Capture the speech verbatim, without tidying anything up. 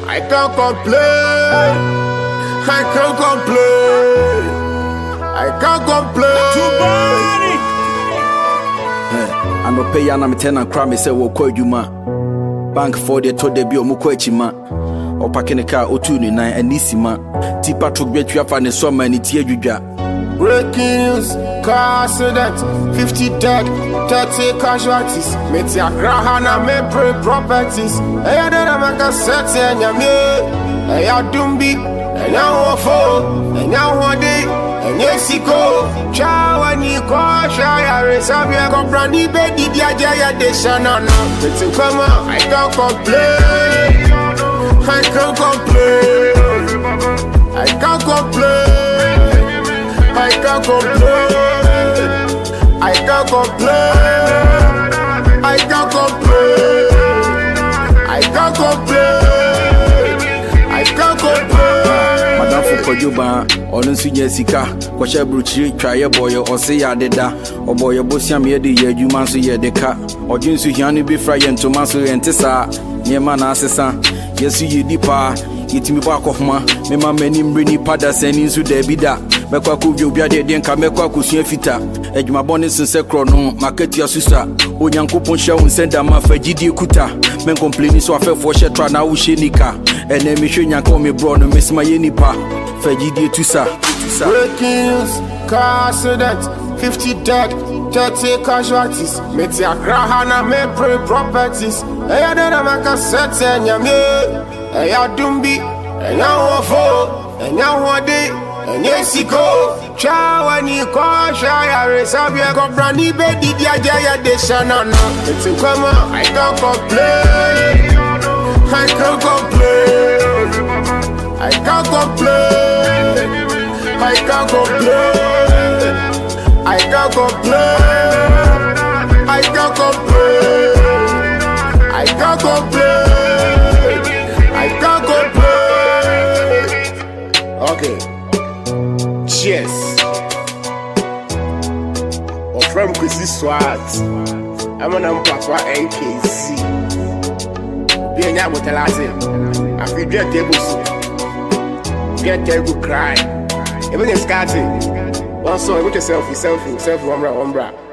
I can't complain. I can't complain. I can't complain. I no pay ya na me ten and cry me say wo kwa adwuma. Bank for the to de bi o mu kwa achima. O pake ne car o two ni nine anisima. Tipa truck betwa fa ne so ma ni tie adwudwa. Breaking news, car accident, fifty dead, thirty casualties. Metia Grahana me pray properties. Eya dena maka seti enyame. Eya dumbi, enya wofo, enya wode, enya siko. Chawa ni kwa shaya resabia komprani bedi dia jaya deshana no. Metin kama, I can't complain. I can't complain. I can't complain. I can't complain. I can't complain. I can't complain. I can't complain. I can't complain. Madam for Kojuba, on Sunya Sika, Kwasha Bruchi, try a boy or say Adeda, or boy a bossiam yedi, you man so ye de cat, or Jinsu Yani be fry and Tomaso and Tessa, Yeman Assessa, yes, you deeper, eat me back of ma, me ma many brini pada sending to the bida. Mekwa kuvyo biade denka mekwa kusua fita ejuma bone sense krono market ya susa onyankopon hye won senda ma fagidi kuta men complain so afefo hye tra na wo hye nika ene me hwe nyanka o me bro no mesma ye nipa fagidi tusa tusa. Breaking news, car accident, fifty dead, thirty casualties. Metia Grahana me pray properties. Eya dena maka seti enyame. Eya dumbi, enya wofo, enya wode, enya siko. Chawa ni kwa shaya resabia komprani bedi dia jaya deshana no. Metin kama, I can't complain. I can't complain. I can't complain. I can't complain. I can't complain. I can't complain. I can't complain. I can't complain. Okay. Cheers. Or from Chrissy Swat. I'm an Ampatwa N K C. Be a name with a latte. I feel get tables. Get table cry. Even if scatting. One song, with yourself, yourself, yourself, one bra, one bra.